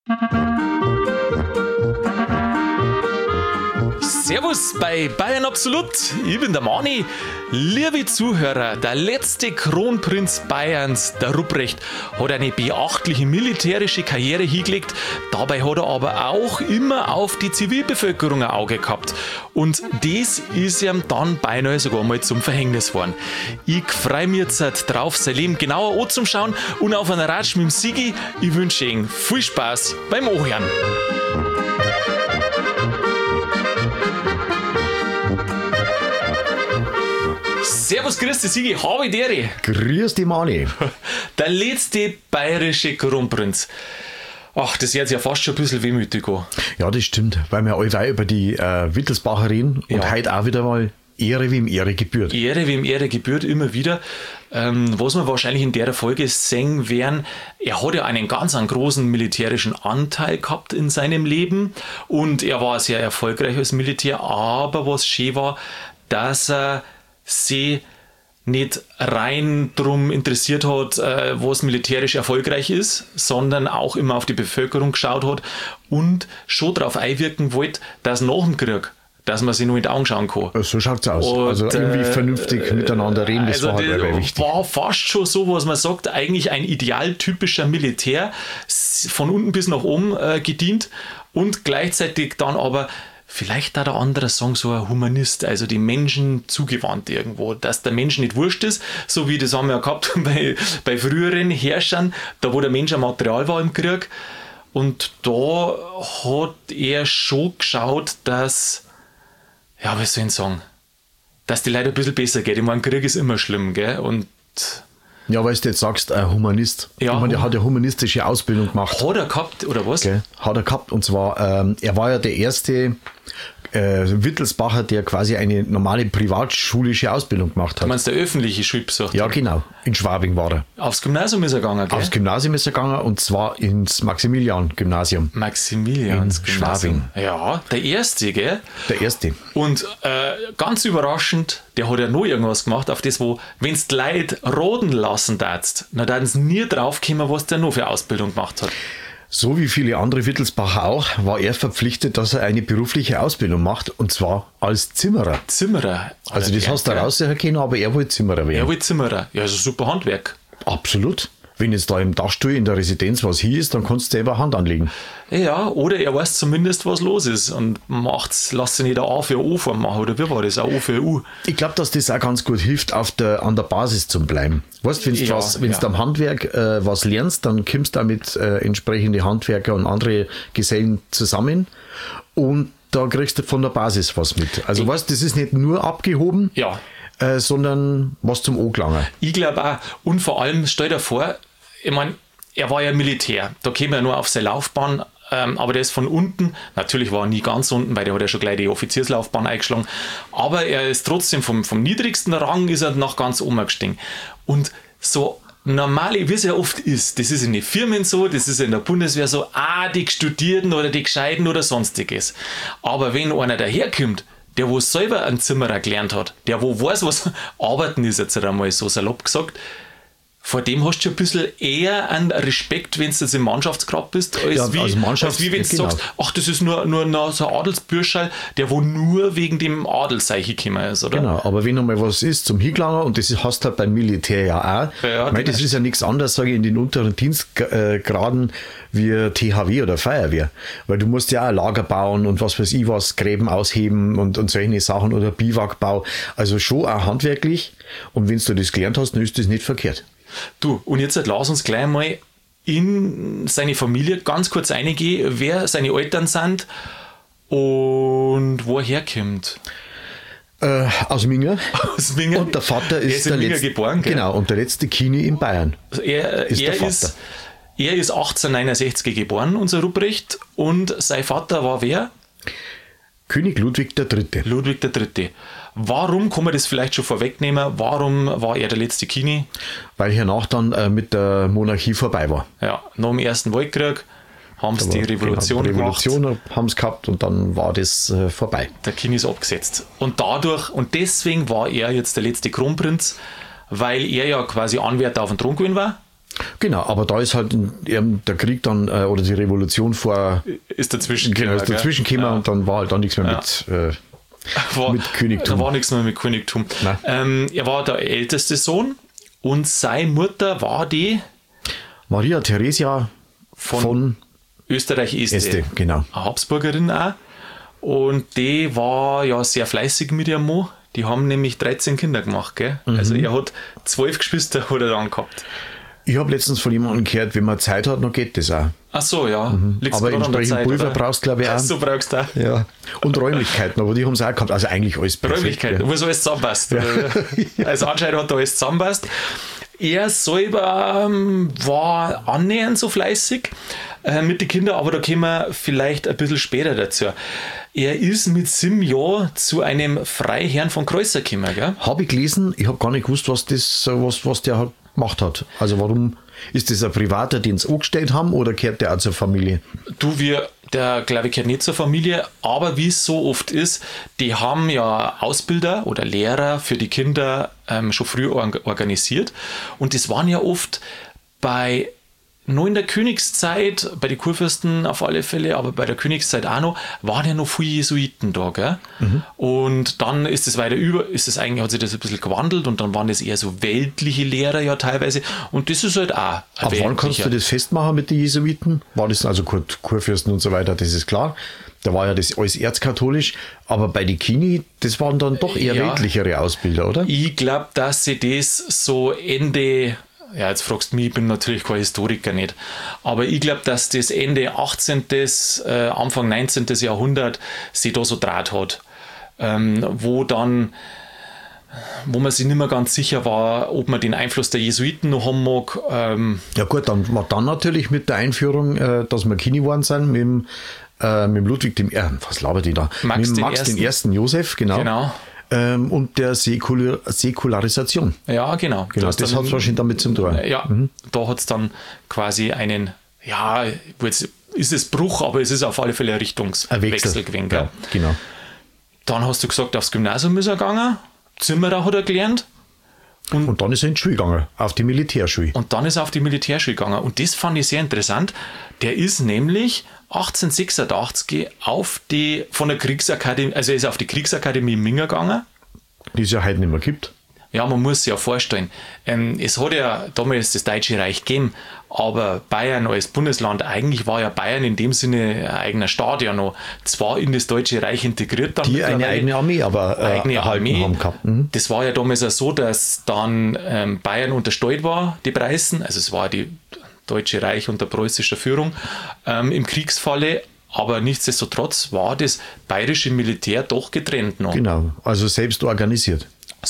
Servus bei Bayern Absolut, ich bin der Mani. Liebe Zuhörer, der letzte Kronprinz Bayerns, der Rupprecht, hat eine beachtliche militärische Karriere hingelegt. Dabei hat er aber auch immer auf die Zivilbevölkerung ein Auge gehabt. Und das ist ihm dann beinahe sogar mal zum Verhängnis geworden. Ich freue mich jetzt drauf, sein Leben genauer anzuschauen und auf einen Ratsch mit dem Sigi. Ich wünsche Ihnen viel Spaß beim Anhören. Servus, grüß dich, Sigi, habe ich dir. Grüß dich, Mani. Der letzte bayerische Kronprinz. Ach, das hört sich ja fast schon ein bisschen wehmütig an. Ja, das stimmt, weil wir allweil über die Wittelsbacher reden und heute auch wieder mal Ehre, wie ihm Ehre gebührt. Ehre, wie ihm Ehre gebührt, immer wieder. Was wir wahrscheinlich in der Folge sehen werden, er hat ja einen ganz großen militärischen Anteil gehabt in seinem Leben und er war sehr erfolgreich als Militär, aber was schön war, dass er sie nicht rein drum interessiert hat, was militärisch erfolgreich ist, sondern auch immer auf die Bevölkerung geschaut hat und schon darauf einwirken wollte, dass nach dem Krieg, dass man sich nur nicht anschauen kann. So schaut es aus. Und, also irgendwie vernünftig miteinander reden, das war halt wichtig. War fast schon so, was man sagt, eigentlich ein idealtypischer Militär, von unten bis nach oben gedient und gleichzeitig dann aber vielleicht da der andere sagen, so ein Humanist, also die Menschen zugewandt irgendwo, dass der Mensch nicht wurscht ist, so wie das haben wir ja gehabt bei früheren Herrschern, da wo der Mensch ein Material war im Krieg. Und da hat er schon geschaut, dass, ja, was soll ich sagen, dass die Leute ein bisschen besser geht. Ich meine, Krieg ist immer schlimm, gell? Und ja, weil du jetzt sagst, ein Humanist. Ja, ich meine, der hat ja humanistische Ausbildung gemacht. Hat er gehabt, oder was? Okay. Hat er gehabt. Und zwar, er war ja der erste Wittelsbacher, der quasi eine normale privatschulische Ausbildung gemacht hat. Du meinst der öffentliche Schulbesuch? Ja, genau. In Schwabing war er. Aufs Gymnasium ist er gegangen, gell? Aufs Gymnasium ist er gegangen und zwar ins Maximilian-Gymnasium. Maximilians-Gymnasium. Ja, der erste, gell? Der erste. Und ganz überraschend, der hat ja noch irgendwas gemacht, auf das, wo, wenn du die Leute roden lassen darfst, dann darfst sie nie draufkommen, was der noch für Ausbildung gemacht hat. So wie viele andere Wittelsbacher auch, war er verpflichtet, dass er eine berufliche Ausbildung macht, und zwar als Zimmerer. Zimmerer? Also das hast du raushören können, aber er wollte Zimmerer werden. Er wollte Zimmerer. Ja, also super Handwerk. Absolut. Wenn jetzt da im Dachstuhl in der Residenz was hier ist, dann kannst du selber Hand anlegen. Ja, oder er weiß zumindest, was los ist und lässt sich nicht ein A für O machen, oder wie war das? Ein O für U. Ich glaube, dass das auch ganz gut hilft, an der Basis zu bleiben. Weißt du, wenn du am Handwerk was lernst, dann kommst du auch mit entsprechenden Handwerker und andere Gesellen zusammen und da kriegst du von der Basis was mit. Also weißt du, das ist nicht nur abgehoben, ja, sondern was zum Angelangen. Ich glaube auch. Und vor allem, stell dir vor, ich meine, er war ja Militär. Da käme er nur auf seine Laufbahn, aber der ist von unten, natürlich war er nie ganz unten, weil der hat ja schon gleich die Offizierslaufbahn eingeschlagen, aber er ist trotzdem vom niedrigsten Rang ist er nach ganz oben gestiegen. Und so normal, wie es ja oft ist, das ist in den Firmen so, das ist in der Bundeswehr so, die Studierten oder die Gescheiten oder sonstiges. Aber wenn einer daherkommt, der wo selber einen Zimmerer gelernt hat, der wo weiß, was Arbeiten ist, jetzt einmal so salopp gesagt, vor dem hast du ein bisschen eher einen Respekt, wenn du jetzt im Mannschaftsgrad bist, als wie wenn du sagst, ach, das ist nur so ein Adelsbürscherl, der wo nur wegen dem Adelszeichen gekommen ist, oder? Genau, aber wenn einmal was ist zum Hingelanger, und das hast du halt beim Militär ja auch, das ist ja nichts anderes, sage ich, in den unteren Dienstgraden wie THW oder Feuerwehr, weil du musst ja auch Lager bauen und was weiß ich was, Gräben ausheben und solche Sachen oder Biwakbau, also schon auch handwerklich, und wenn du das gelernt hast, dann ist das nicht verkehrt. Du, und jetzt lass uns gleich mal in seine Familie ganz kurz eingehen, wer seine Eltern sind und wo er herkommt. Aus Minga. Aus Minga. Und der Vater ist in Minga geboren, gell? Genau, und der letzte Kini in Bayern. Also er ist 1869 geboren, unser Ruprecht, und sein Vater war wer? König Ludwig III. Ludwig III. Warum, kann man das vielleicht schon vorwegnehmen, warum war er der letzte Kini? Weil hernach dann mit der Monarchie vorbei war. Ja, nach dem Ersten Weltkrieg haben sie die Revolution gemacht. Haben sie gehabt und dann war das vorbei. Der Kini ist abgesetzt. Und deswegen war er jetzt der letzte Kronprinz, weil er ja quasi Anwärter auf den Thron gewesen war. Genau, aber da ist halt der Krieg dann, oder die Revolution ist dazwischen gekommen und dann war halt dann nichts mehr mit Königtum. Da war nichts mehr mit Königtum. Er war der älteste Sohn und seine Mutter war die Maria Theresia von Österreich-Este. Genau. Eine Habsburgerin auch. Und die war ja sehr fleißig mit ihrem Mann. Die haben nämlich 13 Kinder gemacht, gell? Also er hat 12 Geschwister hat er dann gehabt. Ich habe letztens von jemandem gehört, wenn man Zeit hat, dann geht das auch. Ach so, ja. Aber entsprechend Pulver brauchst du, glaube ich, auch. So brauchst du auch. Ja. Und Räumlichkeiten, aber die haben es auch gehabt. Also eigentlich alles perfekt. Räumlichkeiten, wo es alles zusammenpasst. Ja. Also anscheinend hat da alles zusammenpasst. Er selber war annähernd so fleißig mit den Kindern, aber da kommen wir vielleicht ein bisschen später dazu. Er ist mit 7 Jahren zu einem Freiherrn von Kreuzer gekommen, gell? Habe ich gelesen, ich habe gar nicht gewusst, was der gemacht hat. Also warum ist das ein Privater, den sie angestellt haben, oder gehört der auch zur Familie? Der glaube ich gehört nicht zur Familie, aber wie es so oft ist, die haben ja Ausbilder oder Lehrer für die Kinder schon früh organisiert, und das waren ja oft nur in der Königszeit, bei den Kurfürsten auf alle Fälle, aber bei der Königszeit auch noch, waren ja noch viele Jesuiten da, gell? Und dann ist es hat sich das ein bisschen gewandelt, und dann waren das eher so weltliche Lehrer ja teilweise, und das ist halt auch Ab wann kannst du das festmachen mit den Jesuiten? War das also Kurfürsten und so weiter, das ist klar. Da war ja das alles erzkatholisch, aber bei den Kini, das waren dann doch eher weltlichere Ausbilder, oder? Ich glaube, dass sie das so Ende... Ja, jetzt fragst du mich, ich bin natürlich kein Historiker nicht, aber ich glaube, dass das Ende 18., Anfang 19. Jahrhundert sich da so draht hat, wo man sich nicht mehr ganz sicher war, ob man den Einfluss der Jesuiten noch haben mag. Ja gut, dann natürlich mit der Einführung, dass wir Kini geworden sind, mit dem Ludwig was labert die da? Mit Max den ersten Josef, genau. Und der Säkularisation. Ja, genau. Das hat es wahrscheinlich damit zu tun. Ja, da hat es dann quasi jetzt ist es Bruch, aber es ist auf alle Fälle ein Richtungswechsel gewesen. Ja, genau. Dann hast du gesagt, aufs Gymnasium ist er gegangen, Zimmerer hat er gelernt. Und dann ist er in die Schule gegangen, auf die Militärschule. Und dann ist er auf die Militärschule gegangen. Und das fand ich sehr interessant. Der ist nämlich 1886 von der Kriegsakademie, also er ist auf die Kriegsakademie Minga gegangen. Die es ja heute nicht mehr gibt. Ja, man muss sich ja vorstellen, es hat ja damals das Deutsche Reich gegeben, aber Bayern als Bundesland, eigentlich war ja Bayern in dem Sinne ein eigener Staat ja noch, zwar in das Deutsche Reich integriert. Dann die eine eigene Armee, aber eigene Armee haben gehabt. Das war ja damals auch so, dass dann Bayern unterstellt war, die Preußen, also es war die Deutsche Reich unter preußischer Führung im Kriegsfalle. Aber nichtsdestotrotz war das bayerische Militär doch getrennt noch. Genau, also selbst organisiert.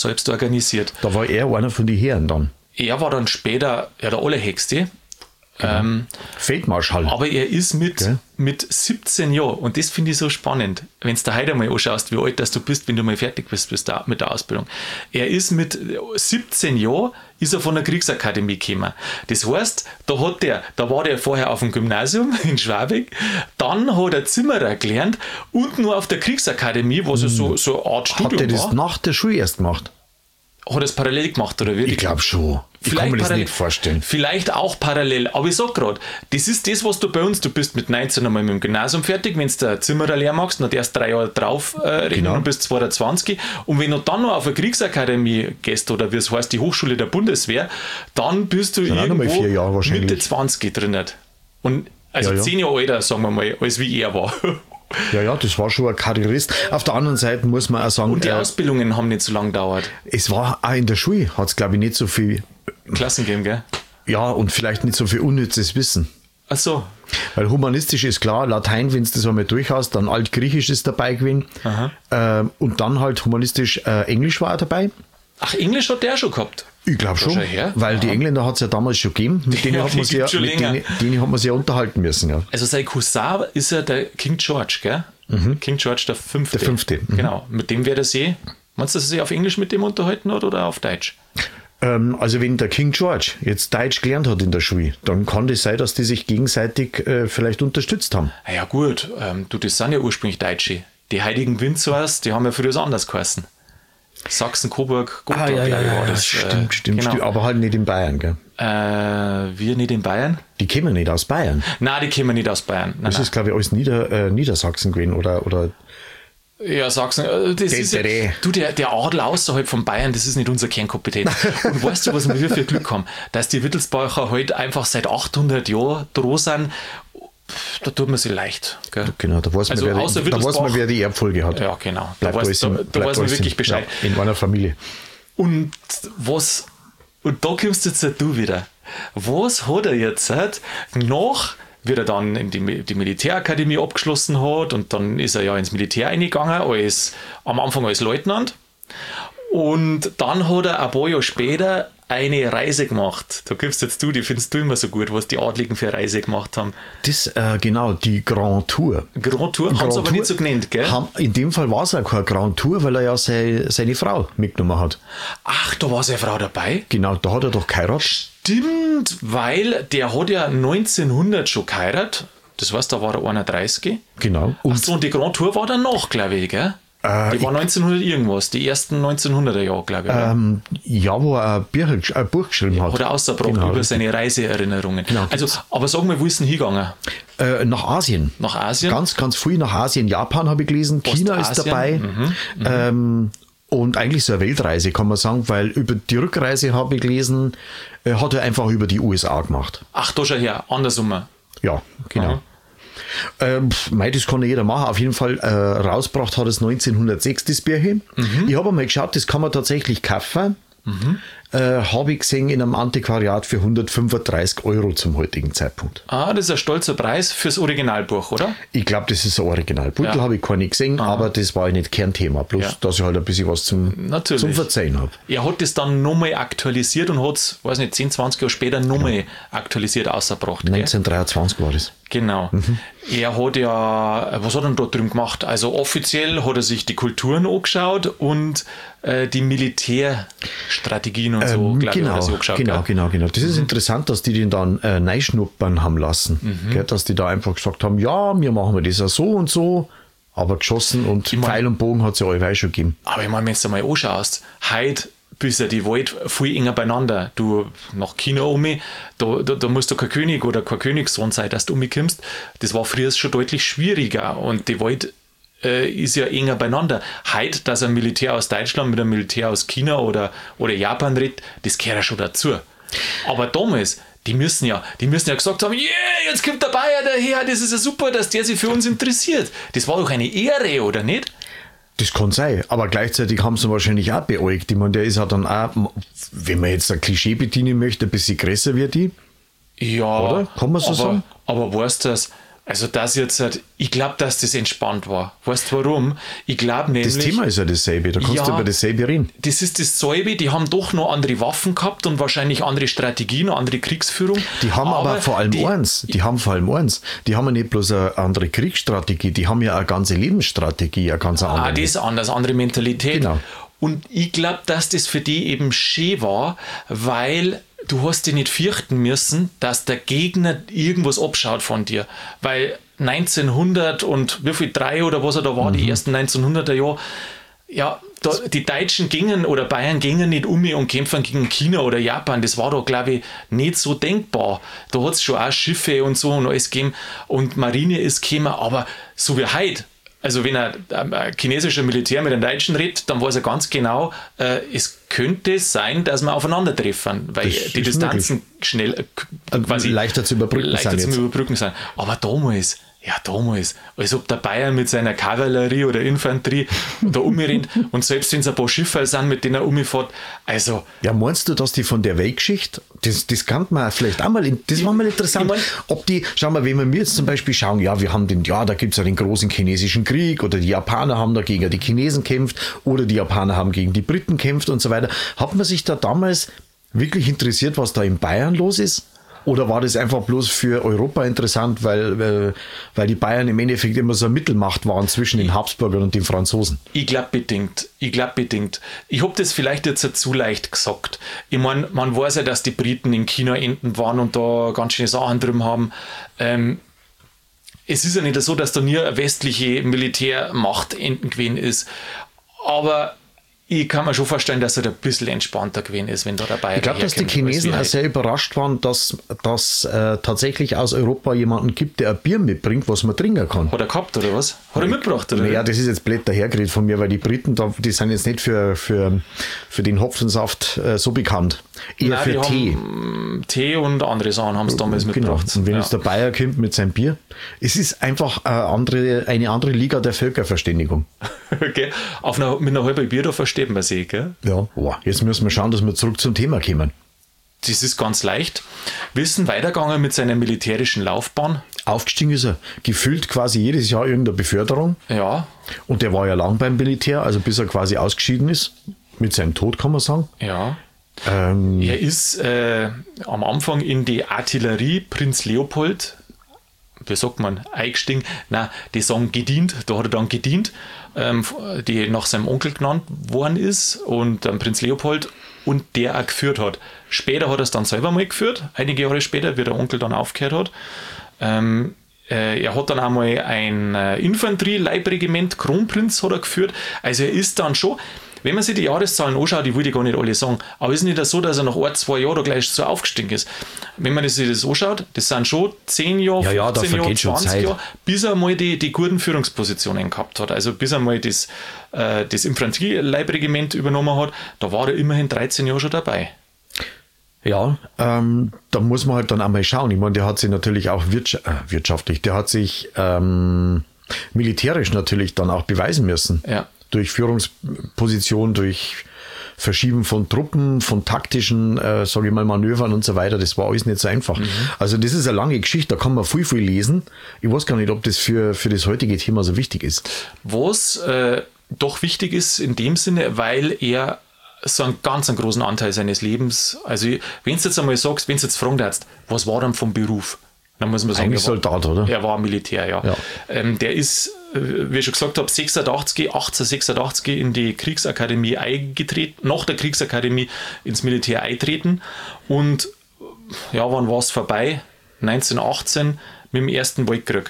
Da war er einer von den Heeren dann. Er war dann später der Allerhöchste. Feldmarschall. Aber er ist mit 17 Jahren, und das finde ich so spannend, wenn du da heute mal anschaust, wie alt du bist, wenn du mal fertig bist mit der Ausbildung. Er ist mit 17 Jahren ist er von der Kriegsakademie gekommen. Das heißt, da war der vorher auf dem Gymnasium in Schwabing, dann hat er Zimmerer gelernt und nur auf der Kriegsakademie, wo so eine Art Studium war. Hat er das nach der Schule erst gemacht? Hat er es parallel gemacht, oder wie? Ich glaube schon. Ich kann mir das nicht vorstellen. Vielleicht auch parallel, aber ich sag gerade, das ist das, was du bei uns, du bist mit 19 einmal mit dem Gymnasium fertig, wenn du der Zimmerer leer machst, dann erst 3 Jahre drauf rechnen und bist 22, und wenn du dann noch auf eine Kriegsakademie gehst, oder wie es heißt, die Hochschule der Bundeswehr, dann bist du irgendwo 4 Jahre Mitte 20 drin. Und also 10 Jahre älter, sagen wir mal, als wie er war. Ja, das war schon ein Karrierist. Auf der anderen Seite muss man auch sagen... Und die Ausbildungen haben nicht so lange gedauert. Es war auch in der Schule, hat es glaube ich nicht so viel... Klassen gegeben, gell? Ja, und vielleicht nicht so viel unnützes Wissen. Ach so. Weil humanistisch ist klar, Latein, wenn du das einmal durch hast, dann Altgriechisch ist dabei gewesen. Und dann halt humanistisch Englisch war auch dabei. Ach, Englisch hat der schon gehabt? Ich glaube schon, weil die Engländer hat es ja damals schon gegeben, mit denen hat man sich ja unterhalten müssen. Ja. Also sein Cousin ist ja der King George, gell? King George der Fünfte. Der Fünfte. Genau, mit dem wäre das meinst du, dass er sich auf Englisch mit dem unterhalten hat oder auf Deutsch? Also wenn der King George jetzt Deutsch gelernt hat in der Schule, dann kann das sein, dass die sich gegenseitig vielleicht unterstützt haben. Ja gut, das sind ja ursprünglich Deutsche. Die heiligen Windsors, die haben ja früher anders geheißen. Sachsen, Coburg, Gotha, war das. Stimmt. Genau. Aber halt nicht in Bayern, gell? Wir nicht in Bayern? Die kommen nicht aus Bayern. Nein, die kommen nicht aus Bayern. Das ist, glaube ich, alles Niedersachsen gewesen, oder ja, Sachsen, das ist ja, du, der Adel außerhalb von Bayern, das ist nicht unsere Kernkompetenz. Und weißt du, was wir für Glück haben? Dass die Wittelsbacher halt einfach seit 800 Jahren droh sind, da tut man sich leicht. Gell? Genau, da weiß man, wer die Erbfolge hat. Ja, genau. Da weiß man wirklich Bescheid. Ja, in meiner Familie. Und da kommst jetzt du wieder. Was hat er jetzt noch, wie er dann in die Militärakademie abgeschlossen hat, und dann ist er ja ins Militär eingegangen, am Anfang als Leutnant, und dann hat er ein paar Jahre später eine Reise gemacht. Da gibst jetzt die findest du immer so gut, was die Adligen für eine Reise gemacht haben. Das, genau, die Grand Tour. Grand Tour haben sie aber nicht so genannt, gell? In dem Fall war es auch keine Grand Tour, weil er ja seine Frau mitgenommen hat. Ach, da war seine Frau dabei? Genau, da hat er doch geheiratet. Stimmt, weil der hat ja 1900 schon geheiratet. Das heißt, da war er 31. Genau. Und die Grand Tour war danach, glaube ich, gell? Die war 1900 irgendwas, die ersten 1900er Jahre, glaube ich. Ja, wo er ein Buch geschrieben hat. Hat er ausgebracht über seine Reiseerinnerungen. Genau. Also, aber sag mal, wo ist denn hingegangen? Nach Asien. Nach Asien? Ganz, ganz viel nach Asien. Japan habe ich gelesen, China ist dabei. Und eigentlich so eine Weltreise, kann man sagen, weil über die Rückreise habe ich gelesen, hat er einfach über die USA gemacht. Ach, da schau her, andersrum. Ja, genau. Das kann jeder machen. Auf jeden Fall rausgebracht hat es 1906 das Bierchen. Ich habe mal geschaut, das kann man tatsächlich kaufen. Habe ich gesehen in einem Antiquariat für 135 € zum heutigen Zeitpunkt. Ah, das ist ein stolzer Preis fürs Originalbuch, oder? Ich glaube, das ist ein Originalbuch. Habe ich keine gesehen, aber das war ja nicht Kernthema. Bloß, dass ich halt ein bisschen was zum Verzeihen habe. Er hat das dann nochmal aktualisiert und hat es, weiß nicht, 10, 20 Jahre später nochmal aktualisiert ausgebracht. 1923 war das. Genau. Er hat ja, was hat er da drüben gemacht? Also offiziell hat er sich die Kulturen angeschaut und die Militärstrategien und so, glaube ich, hat er sich angeschaut. Genau. Das ist interessant, dass die den dann neischnuppern haben lassen. Gell? Dass die da einfach gesagt haben, ja, wir machen das ja so und so, aber geschossen und Pfeil und Bogen hat es ja allweil schon gegeben. Aber ich meine, wenn du mal anschaust, heute bis ja die Welt viel enger beieinander. Du nach China da musst du kein König oder kein Königssohn sein, dass du umkommst. Das war früher schon deutlich schwieriger und die Welt ist ja enger beieinander. Heute, dass ein Militär aus Deutschland mit einem Militär aus China oder Japan redet, das gehört ja schon dazu. Aber damals, die müssen ja gesagt haben, yeah, jetzt kommt der Bayer daher, das ist ja super, dass der sich für uns interessiert. Das war doch eine Ehre, oder nicht? Das kann sein, aber gleichzeitig haben sie wahrscheinlich auch beäugt. Ich meine, der ist ja dann auch, wenn man jetzt ein Klischee bedienen möchte, ein bisschen größer wie die. Ja, oder? Kann man so sagen? Aber weißt du das? Also das jetzt, ich glaube, dass das entspannt war. Weißt du warum? Ich glaube nämlich... Das Thema ist ja dasselbe, da kannst du über dasselbe reden. Das ist dasselbe, die haben doch noch andere Waffen gehabt und wahrscheinlich andere Strategien, andere Kriegsführung. Die haben aber vor allem eins, die haben ja nicht bloß eine andere Kriegsstrategie, die haben ja eine ganze Lebensstrategie, eine ganz andere. Das ist anders, andere Mentalität. Genau. Und ich glaube, dass das für die eben schön war, weil... Du hast dich nicht fürchten müssen, dass der Gegner irgendwas abschaut von dir. Weil 1900 und wie viel, 3 oder was er da war, die ersten 1900er Jahre, ja, die Deutschen gingen oder Bayern gingen nicht und kämpfen gegen China oder Japan. Das war doch, glaube ich, nicht so denkbar. Da hat es schon auch Schiffe und so und alles gegeben und Marine ist gekommen, aber so wie heute. Also wenn ein chinesischer Militär mit einem Deutschen redet, dann weiß er ganz genau, es könnte sein, dass wir aufeinandertreffen, weil die Distanzen schnell quasi leichter zu überbrücken sind. Aber damals, als ob der Bayern mit seiner Kavallerie oder Infanterie da umrennt und selbst wenn es ein paar Schiffe sind, mit denen er umfährt, also... Ja, meinst du, dass die von der Weltgeschichte, das kann man vielleicht auch mal, das war mal interessant, ob die, schau mal, wenn wir jetzt zum Beispiel schauen, ja, da gibt es ja den großen chinesischen Krieg oder die Japaner haben da gegen die Chinesen kämpft oder die Japaner haben gegen die Briten kämpft und so weiter. Hat man sich da damals wirklich interessiert, was da in Bayern los ist? Oder war das einfach bloß für Europa interessant, weil die Bayern im Endeffekt immer so eine Mittelmacht waren zwischen den Habsburgern und den Franzosen? Ich glaube bedingt. Ich habe das vielleicht jetzt zu leicht gesagt. Ich meine, man weiß ja, dass die Briten in China enden waren und da ganz schöne Sachen drin haben. Es ist ja nicht so, dass da nie eine westliche Militärmacht enden gewesen ist. Aber ich kann mir schon vorstellen, dass er da ein bisschen entspannter gewesen ist, wenn da dabei ist. Ich glaube, dass die Chinesen auch sehr überrascht waren, dass tatsächlich aus Europa jemanden gibt, der ein Bier mitbringt, was man trinken kann. Hat er gehabt, oder was? Hat er mitgebracht, oder? Ja, das ist jetzt blöd dahergeredet von mir, weil die Briten, die sind jetzt nicht für den Hopfensaft so bekannt. Eher für Tee. Tee und andere Sachen haben sie damals mitgebracht. Und wenn jetzt der Bayer kommt mit seinem Bier, es ist einfach eine andere Liga der Völkerverständigung. Okay. Mit einer halben Bier da versteht man sich, gell? Ja, jetzt müssen wir schauen, dass wir zurück zum Thema kommen. Das ist ganz leicht. Wir sind weitergegangen mit seiner militärischen Laufbahn. Aufgestiegen ist er. Gefühlt quasi jedes Jahr irgendeine Beförderung. Ja. Und der war ja lang beim Militär, also bis er quasi ausgeschieden ist. Mit seinem Tod, kann man sagen. Ja. Er ist am Anfang in die Artillerie Prinz Leopold, wie sagt man, eingestiegen. Nein, die sagen gedient, da hat er dann gedient, die nach seinem Onkel genannt worden ist und Prinz Leopold und der auch geführt hat. Später hat er es dann selber mal geführt, einige Jahre später, wie der Onkel dann aufgehört hat. Er hat dann einmal ein Infanterie-Leibregiment, Kronprinz hat er geführt. Also er ist dann schon, wenn man sich die Jahreszahlen anschaut, die will ich gar nicht alle sagen, aber es ist nicht so, dass er nach 1-2 Jahren gleich so aufgestiegen ist. Wenn man sich das anschaut, das sind schon 10 Jahre, 15 Jahre, 20 Jahre, bis er mal die guten Führungspositionen gehabt hat. Also bis er mal das Infanterie-Leibregiment übernommen hat, da war er immerhin 13 Jahre schon dabei. Ja, da muss man halt dann einmal schauen. Ich meine, der hat sich natürlich auch wirtschaftlich, der hat sich militärisch natürlich dann auch beweisen müssen. Ja. Durch Führungsposition, durch Verschieben von Truppen, von taktischen, sage ich mal, Manövern und so weiter. Das war alles nicht so einfach. Also das ist eine lange Geschichte, da kann man viel lesen. Ich weiß gar nicht, ob das für das heutige Thema so wichtig ist. Was doch wichtig ist in dem Sinne, weil er so einen ganz großen Anteil seines Lebens, also wenn du jetzt einmal sagst, wenn du jetzt fragen darfst, was war dann vom Beruf? Dann muss man sagen, eigentlich Soldat, oder? Er war Militär, ja. Der ist, wie ich schon gesagt habe, 1886 in die Kriegsakademie eingetreten, nach der Kriegsakademie ins Militär eintreten und ja, wann war es vorbei? 1918 mit dem Ersten Weltkrieg.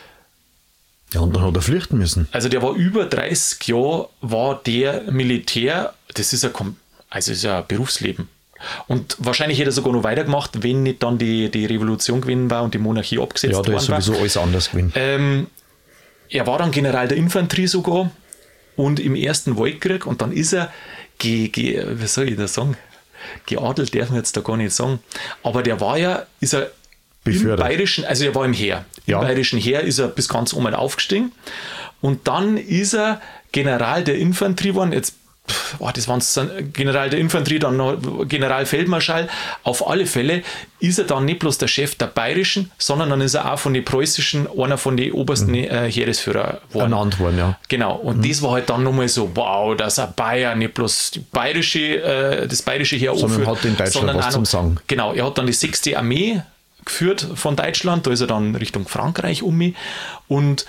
Ja, und dann hat er flüchten müssen. Also der war über 30 Jahre, war der Militär, das ist ein Berufsleben. Und wahrscheinlich hätte er sogar noch weitergemacht, wenn nicht dann die Revolution gewesen war und die Monarchie abgesetzt worden war. Ja, da ist sowieso alles anders gewesen. Er war dann General der Infanterie sogar und im Ersten Weltkrieg und dann ist er, wie soll ich das sagen? Geadelt darf man jetzt da gar nicht sagen. Aber der war ja, ist er befördert. Im Bayerischen, also er war im Heer. Ja. Im Bayerischen Heer ist er bis ganz oben aufgestiegen und dann ist er General der Infanterie geworden. Jetzt das waren General der Infanterie, dann noch Generalfeldmarschall. Auf alle Fälle ist er dann nicht bloß der Chef der Bayerischen, sondern dann ist er auch von den preußischen, einer von den obersten Heeresführer geworden. Ernannt worden, ja. Genau, und das war halt dann nochmal so, wow, dass ein Bayer nicht bloß das bayerische Heer sondern hat in Deutschland was zum Sagen. Genau, er hat dann die 6. Armee geführt von Deutschland, da ist er dann Richtung Frankreich und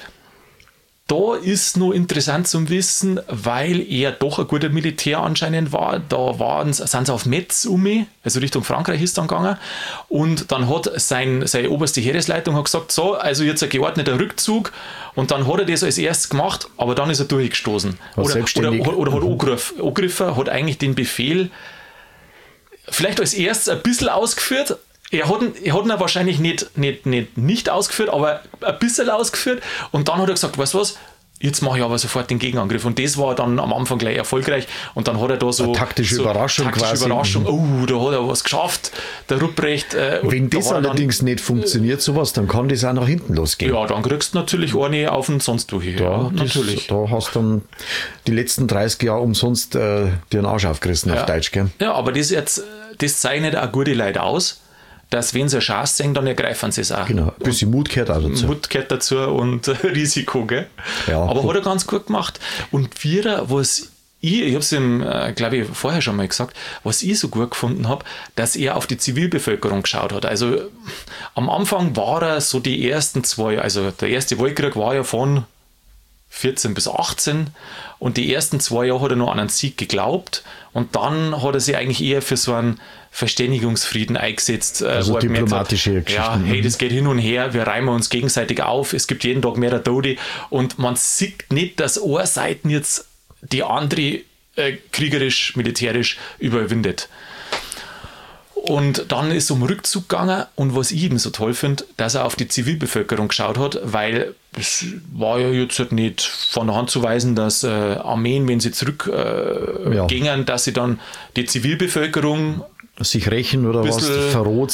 da ist noch interessant zu wissen, weil er doch ein guter Militär anscheinend war. Da sind sie auf Metz also Richtung Frankreich ist dann gegangen. Und dann hat seine oberste Heeresleitung gesagt, so, also jetzt ein geordneter Rückzug. Und dann hat er das als erstes gemacht, aber dann ist er durchgestoßen. Oder hat angegriffen, hat eigentlich den Befehl vielleicht als erstes ein bisschen ausgeführt. Er hat ihn wahrscheinlich nicht ausgeführt, aber ein bisschen ausgeführt. Und dann hat er gesagt, weißt du was, jetzt mache ich aber sofort den Gegenangriff. Und das war dann am Anfang gleich erfolgreich. Und dann hat er da so eine taktische Überraschung quasi. Oh, da hat er was geschafft, der Ruprecht. Wenn das allerdings nicht funktioniert, sowas, dann kann das auch nach hinten losgehen. Ja, dann kriegst du natürlich eine auf den sonst durch. Ja, natürlich. Da hast du dann die letzten 30 Jahre umsonst dir einen Arsch aufgerissen auf Deutsch, gell? Ja, aber das zeichnet auch gute Leute aus, dass wenn sie eine Chance sehen, dann ergreifen sie es auch. Genau, ein bisschen Mut gehört auch dazu. Mut gehört dazu und Risiko, gell? Ja, aber hat er ganz gut gemacht. Und ich habe es ihm, glaube ich, vorher schon mal gesagt, was ich so gut gefunden habe, dass er auf die Zivilbevölkerung geschaut hat. Also am Anfang war er so die ersten 2, also der Erste Weltkrieg war ja von 14 bis 18 und die ersten 2 Jahre hat er noch an einen Sieg geglaubt und dann hat er sich eigentlich eher für so einen Verständigungsfrieden eingesetzt. Also diplomatische Geschichten. Ja, hey, das geht hin und her, wir reimen uns gegenseitig auf, es gibt jeden Tag mehr Tode und man sieht nicht, dass eine Seite jetzt die andere kriegerisch, militärisch überwindet. Und dann ist es um Rückzug gegangen und was ich eben so toll finde, dass er auf die Zivilbevölkerung geschaut hat, weil es war ja jetzt halt nicht von der Hand zu weisen, dass Armeen, wenn sie zurückgingen, dass sie dann die Zivilbevölkerung sich rächen oder was, verroht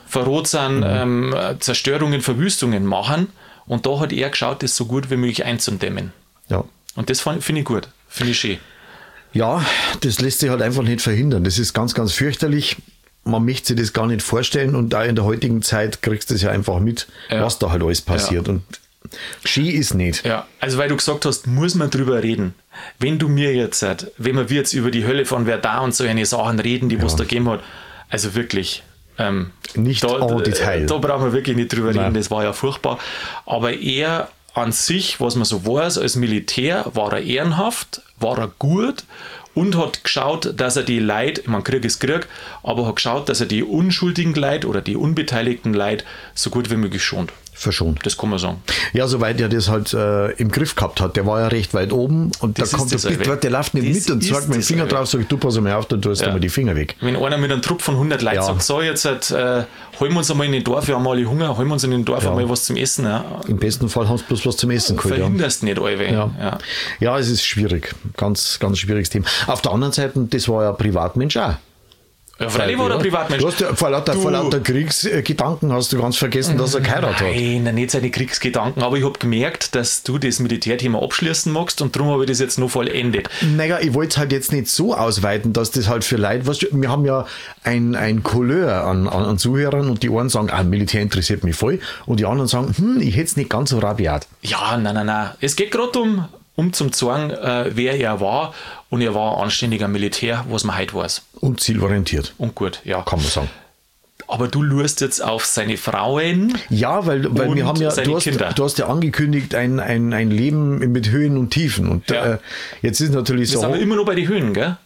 sind, Zerstörungen, Verwüstungen machen. Und da hat er geschaut, das so gut wie möglich einzudämmen. Ja. Und das finde ich gut, finde ich schön. Ja, das lässt sich halt einfach nicht verhindern. Das ist ganz, ganz fürchterlich. Man möchte sich das gar nicht vorstellen und da in der heutigen Zeit kriegst du es ja einfach mit, was da halt alles passiert. Und Ski ist nicht. Ja, also weil du gesagt hast, muss man drüber reden. Wenn wir jetzt über die Hölle von Verdun und so eine Sachen reden, die es da gegeben hat, also wirklich, nicht en Detail. Da brauchen wir wirklich nicht drüber reden, das war ja furchtbar. Aber er an sich, was man so weiß, als Militär, war er ehrenhaft, war er gut und hat geschaut, dass er die Leute, man Krieg ist Krieg, aber hat geschaut, dass er die unschuldigen Leute oder die unbeteiligten Leute so gut wie möglich schont. Verschont. Das kann man sagen. Ja, soweit er das halt im Griff gehabt hat. Der war ja recht weit oben und da kommt der läuft nicht mit und sagt mit dem Finger drauf, sagt du pass mal auf, dann tust du mal die Finger weg. Wenn einer mit einem Trupp von 100 Leuten sagt, so jetzt holen wir uns einmal in den Dorf, wir haben alle Hunger, holen wir uns in den Dorf einmal was zum Essen. Ja. Im besten Fall haben sie bloß was zum Essen geholt. Verhinderst nicht alle. Ja, es ist schwierig. Ganz, ganz schwieriges Thema. Auf der anderen Seite, das war ja ein Privatmensch auch. Ja, freilich war der Privatmensch. Du hast ja vor lauter Kriegsgedanken hast du ganz vergessen, dass er geheiratet hat. Nein, nicht seine Kriegsgedanken, aber ich habe gemerkt, dass du das Militärthema abschließen magst und darum habe ich das jetzt noch vollendet. Naja, ich wollte es halt jetzt nicht so ausweiten, dass das halt für Leute, wir haben ja ein Couleur an Zuhörern und die einen sagen, Militär interessiert mich voll und die anderen sagen, ich hätte es nicht ganz so rabiat. Ja, nein. Es geht gerade um zum zeigen, wer er war. Und er war ein anständiger Militär, was man heute weiß. Und zielorientiert. Und gut, ja. Kann man sagen. Aber du lust jetzt auf seine Frauen. Ja, weil wir haben ja, du hast ja angekündigt, ein Leben mit Höhen und Tiefen. Und jetzt ist natürlich so. Wir sind immer nur bei den Höhen, gell?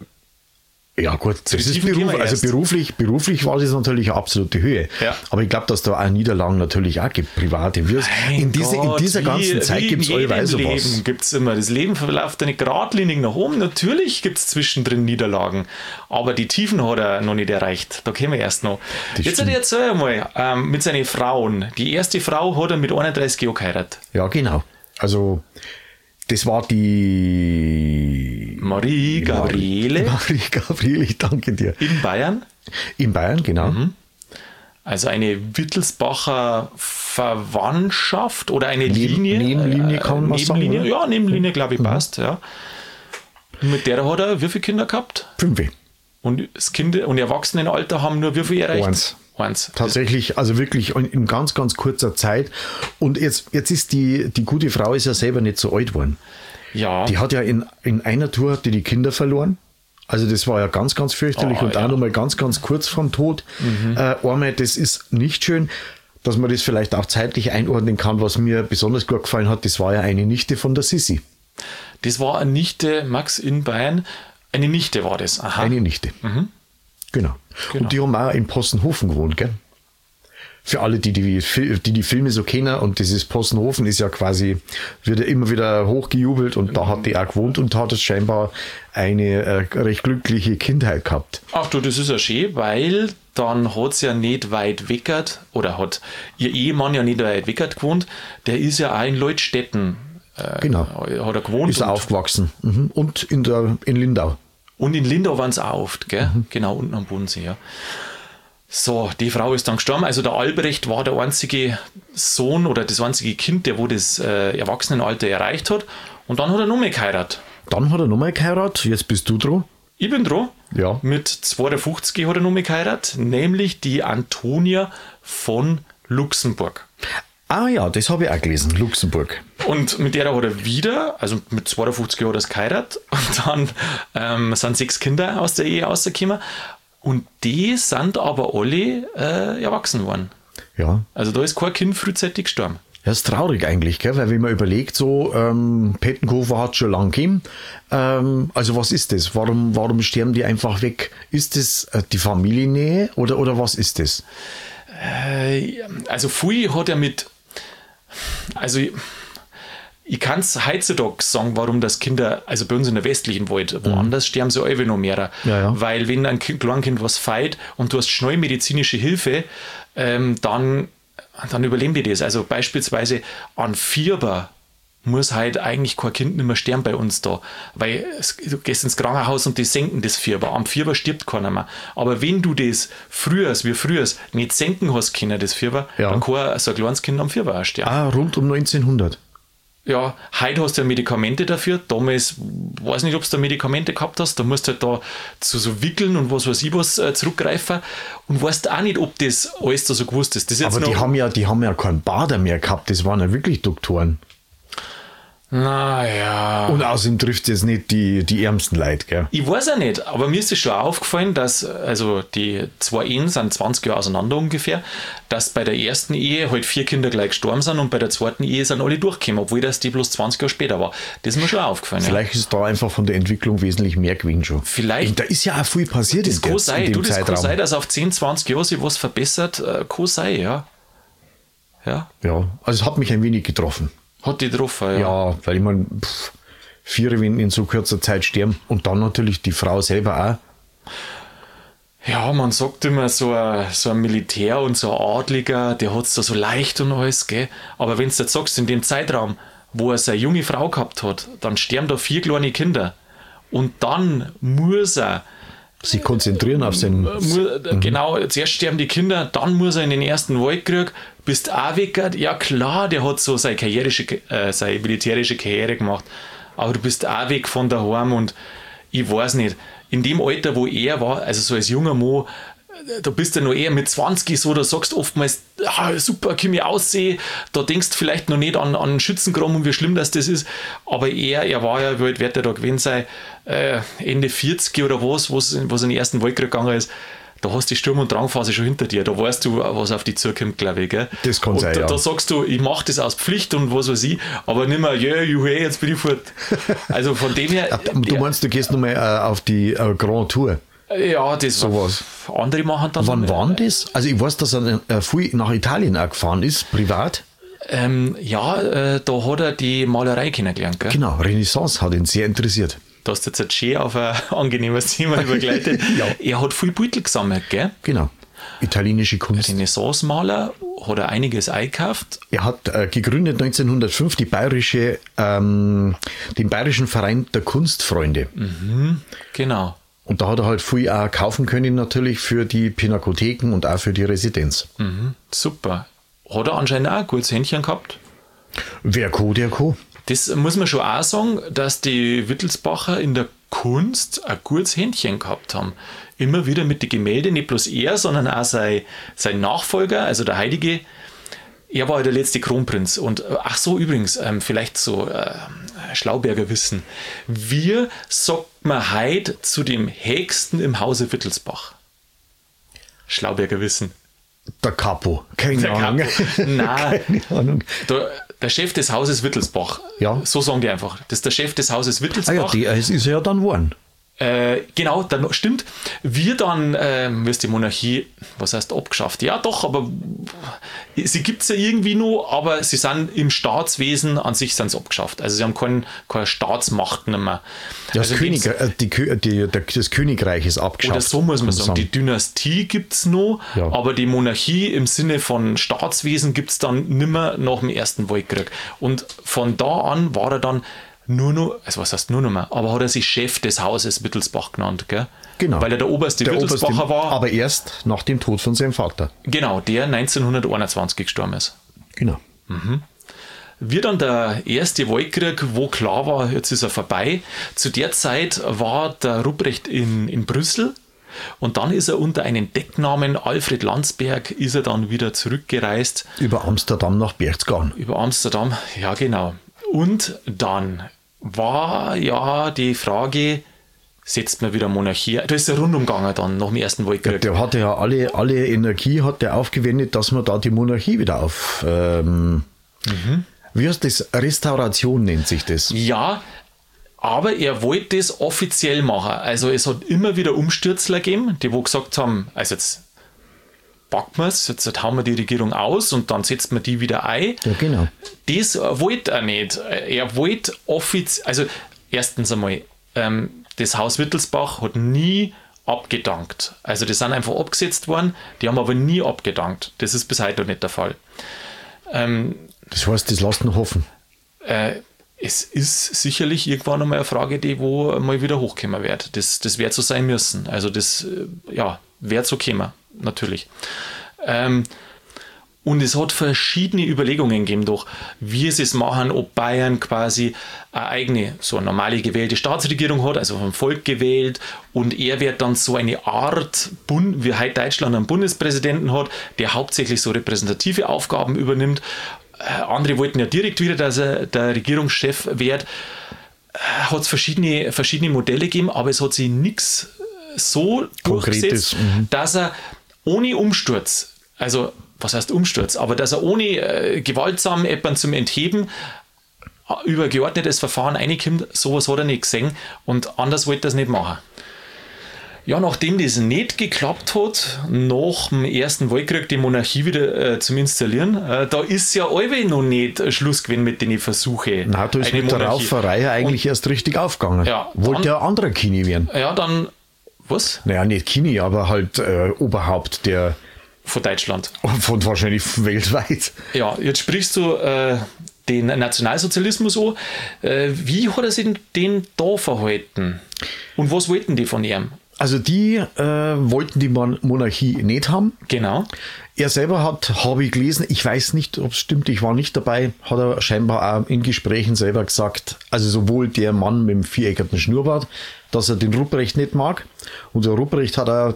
Ja gut, das ist beruflich war das natürlich eine absolute Höhe. Ja. Aber ich glaube, dass da auch Niederlagen natürlich auch gibt, private. In dieser ganzen Zeit gibt es allweil sowas. Leben gibt es immer. Das Leben verläuft nicht geradlinig nach oben. Natürlich gibt es zwischendrin Niederlagen. Aber die Tiefen hat er noch nicht erreicht. Da kommen wir erst noch. Jetzt erzähl mal, mit seinen Frauen. Die erste Frau hat er mit 31 Jahren geheiratet. Ja, genau. Also das war die Marie Gabriele. Marie Gabriele, ich danke dir. In Bayern? In Bayern, genau. Mhm. Also eine Wittelsbacher Verwandtschaft oder eine Linie. Nebenlinie kann man sagen. Oder? Ja, Nebenlinie, glaube ich, passt. Ja. Mit der hat er wie viele Kinder gehabt? 5. Und Erwachsenenalter haben nur wie viele erreicht? Eins. Tatsächlich, also wirklich in ganz, ganz kurzer Zeit. Und jetzt ist die gute Frau ist ja selber nicht so alt geworden. Ja. Die hat ja in einer Tour die Kinder verloren. Also das war ja ganz, ganz fürchterlich und auch nochmal ganz, ganz kurz vom Tod. Einmal, das ist nicht schön, dass man das vielleicht auch zeitlich einordnen kann. Was mir besonders gut gefallen hat, das war ja eine Nichte von der Sissi. Das war eine Nichte, Max, in Bayern. Eine Nichte war das. Aha. Eine Nichte. Mhm. Genau. Und die haben auch in Possenhofen gewohnt, gell? Für alle, die Filme so kennen, und dieses Possenhofen ist ja quasi, wird ja immer wieder hochgejubelt und da hat die auch gewohnt und hat es scheinbar eine recht glückliche Kindheit gehabt. Ach du, das ist ja schön, weil dann hat es ja nicht weit weggert, oder hat ihr Ehemann ja nicht weit weggert gewohnt, der ist ja auch in Leutstetten. Genau. Hat er gewohnt. Ist er aufgewachsen. Mhm. Und in Lindau. Und in Lindau waren es auch oft, gell? Genau, unten am Bodensee, ja. So, die Frau ist dann gestorben. Also der Albrecht war der einzige Sohn oder das einzige Kind, der wo das Erwachsenenalter erreicht hat. Und dann hat er nochmal geheiratet. Jetzt bist du dran. Ich bin dran. Ja. Mit 52 hat er nochmal geheiratet, nämlich die Antonia von Luxemburg. Ah ja, das habe ich auch gelesen, Luxemburg. Und mit der hat er wieder, also mit 52 Jahren das geheiratet und dann sind 6 Kinder aus der Ehe rausgekommen und die sind aber alle erwachsen worden. Ja. Also da ist kein Kind frühzeitig gestorben. Ja, ist traurig eigentlich, gell? Weil wenn man überlegt, so Pettenkofer hat schon lange gegeben. Also was ist das? Warum sterben die einfach weg? Ist das die Familiennähe oder was ist das? Also viel hat er mit... Also Ich kann es heutzutage sagen, warum das Kinder, also bei uns in der westlichen Welt, woanders sterben sie alle noch mehr. Weil wenn ein Kleinkind was feit und du hast schnell medizinische Hilfe, dann überleben die das. Also beispielsweise an Fieber muss halt eigentlich kein Kind nicht mehr sterben bei uns da, weil du gehst ins Krankenhaus und die senken das Fieber. Am Fieber stirbt keiner mehr. Aber wenn du das früher nicht senken hast können, das Fieber, dann kann so ein kleines Kind am Fieber auch sterben. Rund um 1900. Ja, heute hast du ja Medikamente dafür. Damals, weiß nicht, ob du da Medikamente gehabt hast. Da musst du halt da zu so Wickeln und was weiß ich was zurückgreifen. Und weißt auch nicht, ob das alles da so gewusst ist. Das ist aber die haben ja keinen Bader mehr gehabt. Das waren ja wirklich Doktoren. Naja. Und außerdem trifft es jetzt nicht die ärmsten Leute, gell? Ich weiß ja nicht, aber mir ist es schon aufgefallen, dass, also die 2 Ehen sind 20 Jahre auseinander ungefähr, dass bei der ersten Ehe halt 4 Kinder gleich gestorben sind und bei der zweiten Ehe sind alle durchgekommen, obwohl das die bloß 20 Jahre später war. Das ist mir schon aufgefallen. Vielleicht ist da einfach von der Entwicklung wesentlich mehr gewesen schon. Vielleicht. Und da ist ja auch viel passiert das in dem Zeitraum. Das kann sein, dass auf 10, 20 Jahre sich was verbessert, kann sein, ja. Ja, also es hat mich ein wenig getroffen. Hat die getroffen, ja. Ja, weil ich meine, 4 wenn in so kurzer Zeit sterben und dann natürlich die Frau selber auch. Ja, man sagt immer, so ein Militär und so ein Adliger, der hat es da so leicht und alles, gell. Aber wenn du jetzt sagst, in dem Zeitraum, wo er seine junge Frau gehabt hat, dann sterben da 4 kleine Kinder. Und dann muss er sich konzentrieren auf seinen... Genau, zuerst sterben die Kinder, dann muss er in den ersten Weltkrieg, bist auch weg. Ja klar, der hat so seine militärische Karriere gemacht, aber du bist auch weg von daheim und ich weiß nicht, in dem Alter, wo er war, also so als junger Mann, da bist du noch eher mit 20 so, da sagst du oftmals, super, kann ich aussehen, da denkst du vielleicht noch nicht an Schützengraben und wie schlimm das ist, aber er war ja, wie alt wird er da gewesen sein, Ende 40 oder was in den Ersten Weltkrieg gegangen ist, da hast du die Sturm- und Drangphase schon hinter dir, da weißt du, was auf dich zukommt, glaube ich. Gell? Das kann sein, ja. Da sagst du, ich mache das aus Pflicht und was weiß ich, aber nicht mehr, jetzt bin ich fort. Also von dem her... Du meinst, du gehst nochmal auf die Grand Tour? Ja, das sowas. Andere machen dann... Wann war das? Also ich weiß, dass er viel nach Italien auch gefahren ist, privat. Da hat er die Malerei kennengelernt. Gell? Genau, Renaissance hat ihn sehr interessiert. Du hast jetzt schön auf ein angenehmes Thema übergleitet. Ja. Er hat viel Beutel gesammelt, gell? Genau. Italienische Kunst. Renaissance-Maler, hat er einiges eingekauft. Er hat gegründet 1905 den Bayerischen Verein der Kunstfreunde. Genau. Und da hat er halt viel auch kaufen können natürlich für die Pinakotheken und auch für die Residenz. Super. Hat er anscheinend auch ein gutes Händchen gehabt? Wer co, der co. Das muss man schon auch sagen, dass die Wittelsbacher in der Kunst ein gutes Händchen gehabt haben. Immer wieder mit den Gemälden, nicht bloß er, sondern auch sein Nachfolger, also der Heilige. Er war ja der letzte Kronprinz. Und ach so, übrigens, vielleicht so Schlauberger Wissen. Wir sagt man heute zu dem Höchsten im Hause Wittelsbach? Schlauberger Wissen. Der Capo. Keine Ahnung. Nein. Keine Ahnung. Der Chef des Hauses Wittelsbach. Ja. So sagen die einfach. Das ist der Chef des Hauses Wittelsbach. Es ist ja dann geworden. Genau, dann stimmt. Wir dann, die Monarchie, was heißt abgeschafft? Ja doch, aber sie gibt es ja irgendwie noch, aber sie sind im Staatswesen an sich sind sie abgeschafft. Also sie haben keine Staatsmacht mehr. Das Königreich ist abgeschafft. Oder so muss man sagen. Die Dynastie gibt es noch, ja. Aber die Monarchie im Sinne von Staatswesen gibt es dann nimmer nach dem Ersten Weltkrieg. Und von da an war er dann nur noch, also was heißt nur noch mehr, aber hat er sich Chef des Hauses Wittelsbach genannt, gell? Genau. Weil er der oberste Wittelsbacher war. Aber erst nach dem Tod von seinem Vater. Genau, der 1921 gestorben ist. Genau. Wie dann der Erste Weltkrieg, wo klar war, jetzt ist er vorbei. Zu der Zeit war der Rupprecht in Brüssel und dann ist er unter einem Decknamen Alfred Landsberg ist er dann wieder zurückgereist. Über Amsterdam nach Berchtesgaden. Über Amsterdam, ja genau. Und dann war ja die Frage, setzt man wieder Monarchie? Da ist er rundum gegangen dann nach dem Ersten Weltkrieg. Ja, der hatte ja alle Energie hat der aufgewendet, dass man da die Monarchie wieder auf... Wie heißt das? Restauration nennt sich das. Ja, aber er wollte das offiziell machen. Also es hat immer wieder Umstürzler gegeben, die wo gesagt haben, also jetzt packen wir es, jetzt hauen wir die Regierung aus und dann setzt man die wieder ein. Ja, genau. Das wollte er nicht. Er wollte offiziell, also erstens einmal, das Haus Wittelsbach hat nie abgedankt. Also die sind einfach abgesetzt worden, die haben aber nie abgedankt. Das ist bis heute noch nicht der Fall. Das heißt, das lässt noch hoffen. Es ist sicherlich irgendwann einmal eine Frage, die wo mal wieder hochkommen wird. Das wird so sein müssen. Also das, wird so kommen, natürlich. Und es hat verschiedene Überlegungen gegeben, doch wie sie es machen, ob Bayern quasi eine eigene, so eine normale gewählte Staatsregierung hat, also vom Volk gewählt, und er wird dann so eine Art, wie heute Deutschland einen Bundespräsidenten hat, der hauptsächlich so repräsentative Aufgaben übernimmt. Andere wollten ja direkt wieder, dass er der Regierungschef wird. Hat es verschiedene Modelle gegeben, aber es hat sich nichts so durchgesetzt, dass er ohne Umsturz, also was heißt Umsturz, aber dass er ohne gewaltsam jemanden zum Entheben über geordnetes Verfahren reinkommt, sowas hat er nicht gesehen und anders wollte er es nicht machen. Ja, nachdem das nicht geklappt hat, nach dem Ersten Weltkrieg die Monarchie wieder zu installieren, da ist ja alle noch nicht Schluss gewesen mit den Versuchen. Na, da ist mit der Rauferei eigentlich erst richtig aufgegangen. Ja, wollte ja ein anderer Kini werden. Ja, dann, was? Naja, nicht Kini, aber halt Oberhaupt der... Von Deutschland. Von wahrscheinlich weltweit. Ja, jetzt sprichst du den Nationalsozialismus an. Wie hat er sich den da verhalten? Und was wollten die von ihm? Also die wollten die Monarchie nicht haben. Genau. Er selber habe ich gelesen, ich weiß nicht, ob es stimmt, ich war nicht dabei, hat er scheinbar auch in Gesprächen selber gesagt, also sowohl der Mann mit dem viereckigen Schnurrbart, dass er den Rupprecht nicht mag. Und der Rupprecht hat er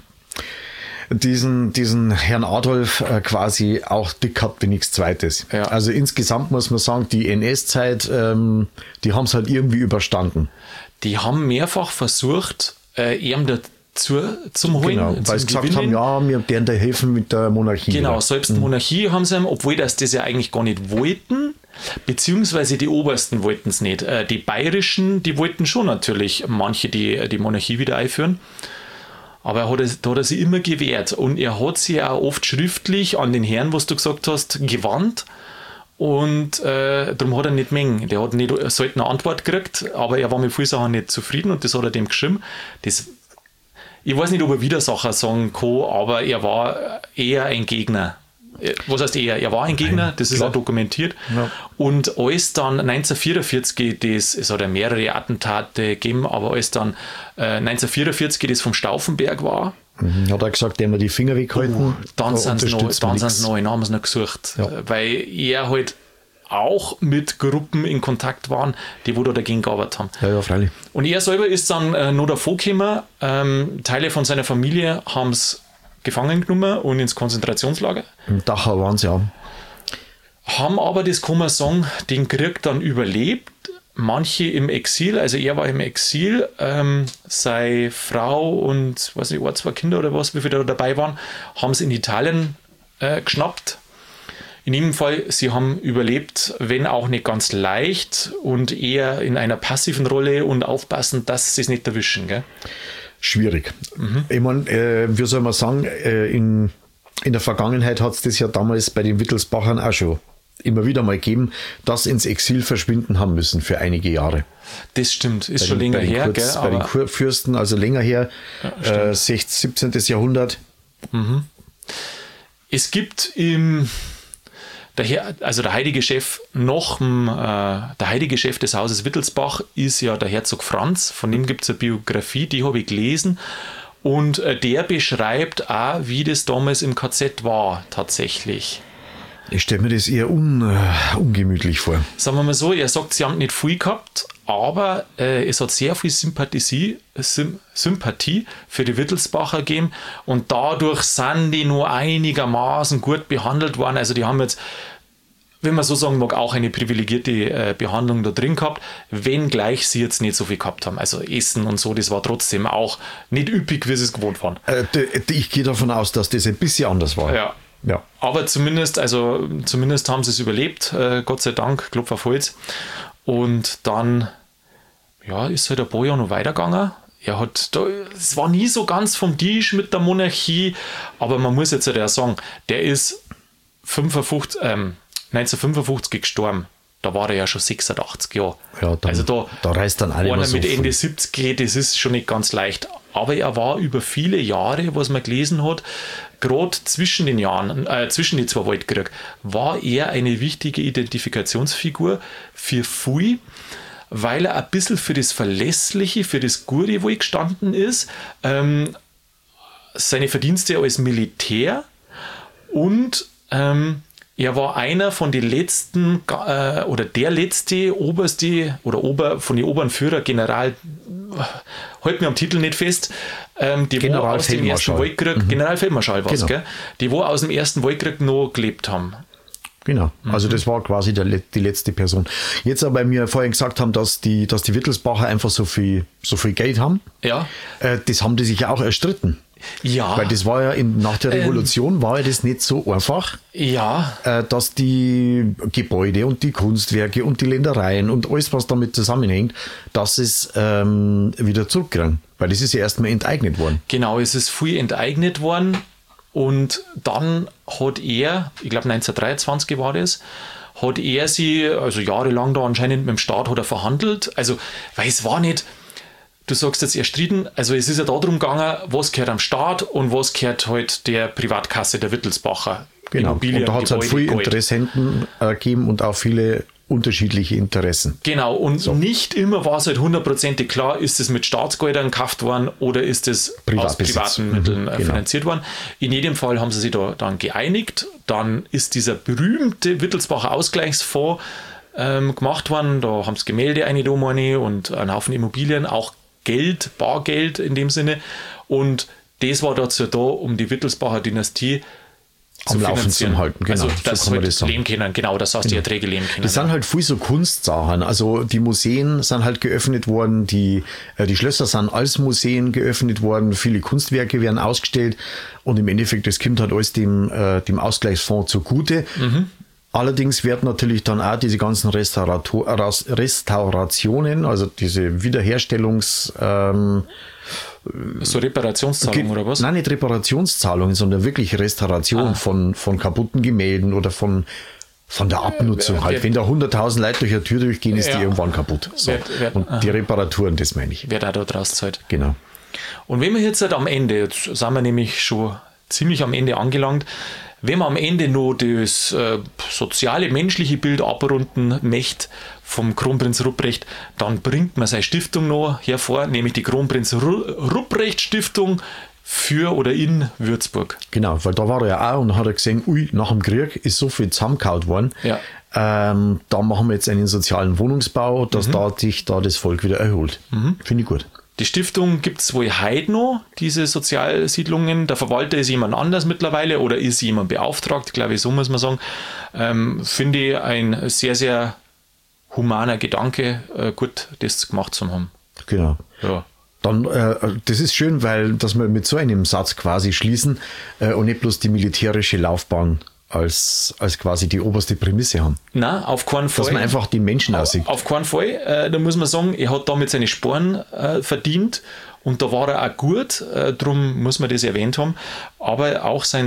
diesen Herrn Adolf quasi auch dick gehabt wie nichts Zweites. Ja. Also insgesamt muss man sagen, die NS-Zeit, die haben es halt irgendwie überstanden. Die haben mehrfach versucht, ihm dazu zum Holen. Genau, weil sie gesagt haben, ja, wir werden da helfen mit der Monarchie. Genau, selbst die Monarchie haben sie, obwohl das ja eigentlich gar nicht wollten, beziehungsweise die Obersten wollten es nicht. Die Bayerischen, die wollten schon natürlich manche die Monarchie wieder einführen. Aber da hat er sich immer gewehrt. Und er hat sich auch oft schriftlich an den Herrn, was du gesagt hast, gewandt. Und darum hat er nicht Mengen. Der hat nicht selten eine Antwort gekriegt, aber er war mit vielen Sachen nicht zufrieden und das hat er dem geschrieben. Ich weiß nicht, ob er Widersacher sagen kann, aber er war eher ein Gegner. Was heißt eher? Er war ein Gegner, das ist auch dokumentiert. Ja. Und als dann 1944, es hat ja mehrere Attentate gegeben, aber als dann 1944 das vom Stauffenberg war, hat er gesagt, der haben wir die Finger weghalten. Dann sind sie neu, dann haben sie noch gesucht. Ja. Weil er halt auch mit Gruppen in Kontakt waren, die wo da dagegen gearbeitet haben. Ja, freilich. Und er selber ist dann noch davor gekommen. Teile von seiner Familie haben es gefangen genommen und ins Konzentrationslager. Im Dachau waren sie ja. Haben aber, das kann man sagen, den Krieg dann überlebt. Manche im Exil, also er war im Exil, seine Frau und, weiß nicht, 2 Kinder oder was, wie viele da dabei waren, haben es in Italien geschnappt. In jedem Fall, sie haben überlebt, wenn auch nicht ganz leicht und eher in einer passiven Rolle und aufpassen, dass sie es nicht erwischen, gell? Schwierig. Ich meine, wie soll man sagen, in der Vergangenheit hat es das ja damals bei den Wittelsbachern auch schon immer wieder mal gegeben, dass ins Exil verschwinden haben müssen für einige Jahre. Das stimmt, ist schon länger her. Gell? Bei den Kurfürsten, also länger her, 16., 17. Jahrhundert. Es gibt der heilige Chef der heilige Chef des Hauses Wittelsbach ist ja der Herzog Franz, von dem gibt es eine Biografie, die habe ich gelesen und der beschreibt auch, wie das damals im KZ war, tatsächlich. Ich stelle mir das eher ungemütlich vor. Sagen wir mal so, er sagt, sie haben nicht viel gehabt, aber es hat sehr viel Sympathie für die Wittelsbacher gegeben und dadurch sind die nur einigermaßen gut behandelt worden. Also die haben jetzt, wenn man so sagen mag, auch eine privilegierte Behandlung da drin gehabt, wenngleich sie jetzt nicht so viel gehabt haben. Also Essen und so, das war trotzdem auch nicht üppig, wie sie es gewohnt waren. Ich gehe davon aus, dass das ein bisschen anders war. Ja. Aber zumindest haben sie es überlebt, Gott sei Dank, Klopf auf Holz. Und dann ist halt ein paar Jahre noch weitergegangen. es war nie so ganz vom Tisch mit der Monarchie, aber man muss jetzt ja sagen, der ist 1955 gestorben. Da war er ja schon 86 Jahre. Ja, also da reißt dann alle einer so mit viel. Ende 70, das ist schon nicht ganz leicht. Aber er war über viele Jahre, was man gelesen hat, gerade zwischen den Jahren, zwischen die zwei Weltkriegen, war er eine wichtige Identifikationsfigur für viele, weil er ein bisschen für das Verlässliche, für das Gute wohl gestanden ist, seine Verdienste als Militär und er war einer von den letzten oder der letzte oberste oder von den oberen Führer, General, halt mir am Titel nicht fest, die wo aus dem Ersten Weltkrieg, Generalfeldmarschall war es, genau. Die wo aus dem Ersten Weltkrieg noch gelebt haben. Genau, also das war quasi die letzte Person. Jetzt aber, weil wir vorhin gesagt haben, dass die Wittelsbacher einfach so viel Geld haben, ja. Das haben die sich ja auch erstritten. Ja. Weil das war ja nach der Revolution war ja das nicht so einfach, ja. Dass die Gebäude und die Kunstwerke und die Ländereien und alles, was damit zusammenhängt, dass es wieder zurückkriegen. Weil das ist ja erstmal enteignet worden. Genau, es ist viel enteignet worden und dann hat er, ich glaube 1923 war das, hat er sie, also jahrelang da anscheinend mit dem Staat hat er verhandelt, also, weil es war nicht... Du sagst jetzt erstritten, also es ist ja darum gegangen, was gehört am Staat und was gehört halt der Privatkasse der Wittelsbacher. Genau, und da hat es halt viele Interessenten gegeben und auch viele unterschiedliche Interessen. Genau, und nicht immer war es halt 100% klar, ist es mit Staatsgeldern gekauft worden oder ist es aus privaten Mitteln finanziert worden. In jedem Fall haben sie sich da dann geeinigt. Dann ist dieser berühmte Wittelsbacher Ausgleichsfonds gemacht worden. Da haben sie Gemälde eine und einen Haufen Immobilien, auch Geld, Bargeld in dem Sinne. Und das war dazu da, um die Wittelsbacher Dynastie am Laufen zu halten. Genau, also, dass so halt das leben können. Genau, das heißt, die Erträge leben können. Das sind halt viel so Kunstsachen. Also die Museen sind halt geöffnet worden, die Schlösser sind als Museen geöffnet worden, viele Kunstwerke werden ausgestellt und im Endeffekt, das kommt halt alles dem Ausgleichsfonds zugute. Allerdings werden natürlich dann auch diese ganzen Restaurationen, also diese Wiederherstellungs... so Reparationszahlungen oder was? Nein, nicht Reparationszahlungen, sondern wirklich Restauration von kaputten Gemälden oder von der Abnutzung halt. Wenn da 100.000 Leute durch eine Tür durchgehen, ist die irgendwann kaputt. So. Und die Reparaturen, das meine ich. Wer da draus zahlt. Genau. Und wenn wir jetzt halt am Ende, jetzt sind wir nämlich schon ziemlich am Ende angelangt, wenn man am Ende noch das soziale, menschliche Bild abrunden möchte vom Kronprinz Ruprecht, dann bringt man seine Stiftung noch hervor, nämlich die Kronprinz Ruprecht Stiftung für oder in Würzburg. Genau, weil da war er ja auch und hat er gesehen, nach dem Krieg ist so viel zusammengehauen worden. Ja. Da machen wir jetzt einen sozialen Wohnungsbau, dass sich da das Volk wieder erholt. Finde ich gut. Die Stiftung gibt es wohl heute noch, diese Sozialsiedlungen. Der Verwalter ist jemand anders mittlerweile oder ist jemand beauftragt, glaube ich, so muss man sagen. Finde ich ein sehr, sehr humaner Gedanke, gut, das gemacht zu haben. Genau. Ja. Dann, das ist schön, dass wir mit so einem Satz quasi schließen und nicht bloß die militärische Laufbahn als quasi die oberste Prämisse haben. Nein, auf keinen Fall. Dass man einfach die Menschen aussieht. Auf keinen Fall. Da muss man sagen, er hat damit seine Sporen verdient und da war er auch gut, darum muss man das erwähnt haben, aber auch seine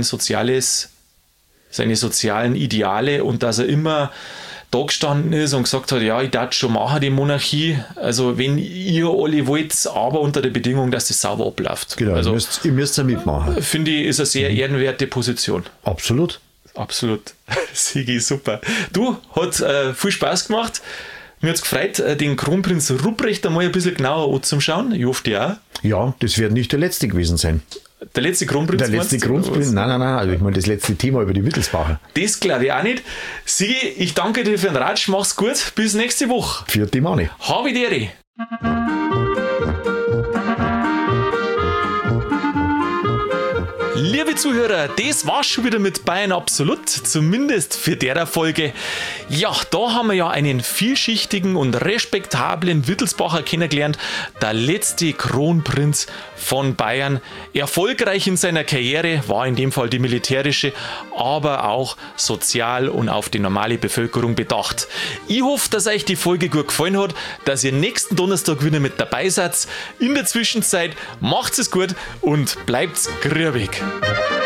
sozialen Ideale und dass er immer da gestanden ist und gesagt hat, ja, ich darf schon machen, die Monarchie, also wenn ihr alle wollt, aber unter der Bedingung, dass das sauber abläuft. Genau, also, ihr müsst ja mitmachen. Finde ich, ist eine sehr ehrenwerte Position. Absolut. Absolut. Sigi, super. Du, hat viel Spaß gemacht. Mir hat es gefreut, den Kronprinz Ruprecht einmal ein bisschen genauer anzuschauen. Ich hoffe, dir auch. Ja, das wird nicht der letzte gewesen sein. Der letzte Kronprinz? Der letzte Kronprinz? Nein. Also ich meine, das letzte Thema über die Wittelsbacher. Das glaube ich auch nicht. Sigi, ich danke dir für den Ratsch. Mach's gut. Bis nächste Woche. Für die Mani. Habe dir. liebe Zuhörer, das war's schon wieder mit Bayern Absolut, zumindest für der Folge. Ja, da haben wir ja einen vielschichtigen und respektablen Wittelsbacher kennengelernt, der letzte Kronprinz von Bayern. Erfolgreich in seiner Karriere, war in dem Fall die militärische, aber auch sozial und auf die normale Bevölkerung bedacht. Ich hoffe, dass euch die Folge gut gefallen hat, dass ihr nächsten Donnerstag wieder mit dabei seid. In der Zwischenzeit macht's es gut und bleibt's grübig.